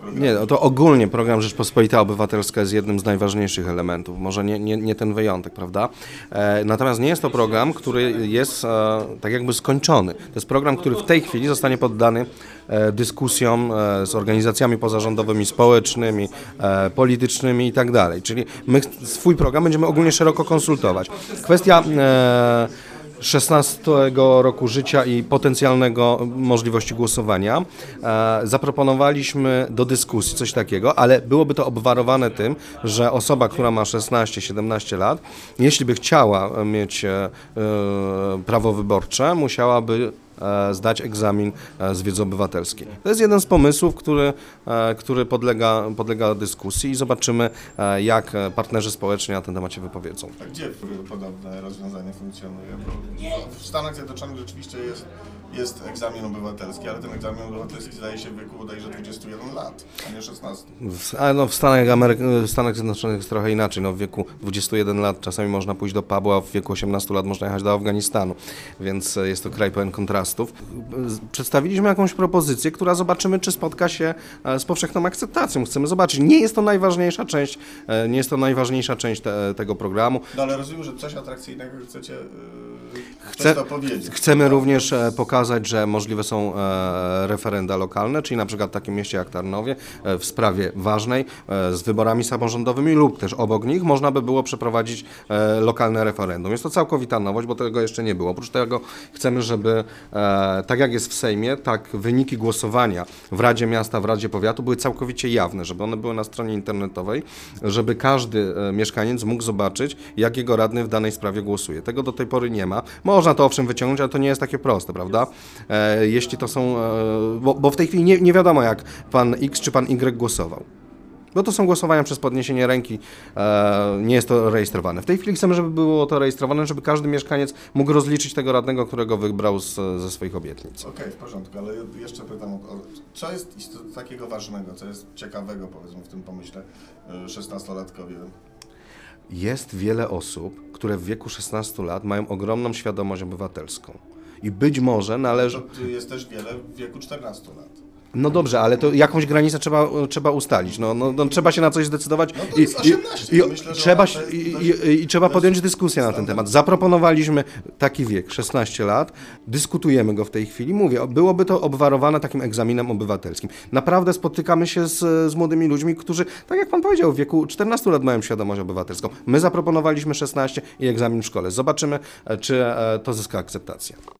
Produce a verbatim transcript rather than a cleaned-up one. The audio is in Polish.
programu? Nie, no to ogólnie program Rzeczpospolita Obywatelska jest jednym z najważniejszych elementów, może nie, nie, nie ten wyjątek, prawda? E, natomiast nie jest to program, który jest e, tak jakby skończony. To jest program, który w tej chwili zostanie poddany e, dyskusjom e, z organizacjami pozarządowymi, społecznymi, e, politycznymi i tak dalej. Czyli my swój program będziemy ogólnie szeroko konsultować. Kwestia e, szesnastego roku życia i potencjalnego możliwości głosowania. E, zaproponowaliśmy do dyskusji coś takiego, ale byłoby to obwarowane tym, że osoba, która ma szesnaście siedemnaście lat, jeśli by chciała mieć e, e, prawo wyborcze, musiałaby e, zdać egzamin e, z wiedzy obywatelskiej. To jest jeden z pomysłów, który, e, który podlega, podlega dyskusji i zobaczymy, e, jak partnerzy społeczni na ten temat się wypowiedzą. A gdzie podobne rozwiązanie funkcjonuje? Bo w Stanach Zjednoczonych rzeczywiście jest, jest egzamin obywatelski, ale ten egzamin obywatelski zdaje się w wieku bodajże dwudziestu jeden lat, a nie szesnastu. W, a no w, Stanach Amery- w Stanach Zjednoczonych jest trochę inaczej. No w wieku dwudziestu jeden lat czasami można pójść do pubu, a w wieku osiemnastu lat można jechać do Afganistanu, więc jest to kraj pełen kontrastów. Przedstawiliśmy jakąś propozycję, która zobaczymy, czy spotka się z powszechną akceptacją. Chcemy zobaczyć. Nie jest to najważniejsza część, nie jest to najważniejsza część te, tego programu. No ale rozumiem, że coś atrakcyjnego chcecie yy, Chce, to powiedzieć. Chcemy również pokazać, że możliwe są referenda lokalne, czyli na przykład w takim mieście jak Tarnowie w sprawie ważnej z wyborami samorządowymi lub też obok nich można by było przeprowadzić lokalne referendum. Jest to całkowita nowość, bo tego jeszcze nie było. Oprócz tego chcemy, żeby tak jak jest w Sejmie, tak wyniki głosowania w Radzie Miasta, w Radzie Powiatu były całkowicie jawne, żeby one były na stronie internetowej, żeby każdy mieszkaniec mógł zobaczyć, jak jego radny w danej sprawie głosuje. Tego do tej pory nie ma. Można to owszem wyciągnąć, ale to nie jest takie proste, prawda? E, jeśli to są, e, bo, bo w tej chwili nie, nie wiadomo, jak pan X czy pan Y głosował. Bo to są głosowania przez podniesienie ręki, e, nie jest to rejestrowane. W tej chwili chcemy, żeby było to rejestrowane, żeby każdy mieszkaniec mógł rozliczyć tego radnego, którego wybrał z, ze swoich obietnic. Okej, okay, w porządku, ale jeszcze pytam, o, co jest takiego ważnego, co jest ciekawego, powiedzmy, w tym pomyśle szesnastolatkowie? Jest wiele osób, które w wieku szesnastu lat mają ogromną świadomość obywatelską. I być może należy... To jest też wiele w wieku czternastu lat. No dobrze, ale to jakąś granicę trzeba, trzeba ustalić. No, no, no, trzeba się na coś zdecydować no to jest osiemnaście. i, i, myślę, trzeba, to jest, i, to jest, i, i trzeba podjąć dyskusję na ten temat. Zaproponowaliśmy taki wiek, szesnaście lat, dyskutujemy go w tej chwili. Mówię, byłoby to obwarowane takim egzaminem obywatelskim. Naprawdę spotykamy się z, z młodymi ludźmi, którzy, tak jak pan powiedział, w wieku czternastu lat mają świadomość obywatelską. My zaproponowaliśmy szesnaście i egzamin w szkole. Zobaczymy, czy to zyska akceptację.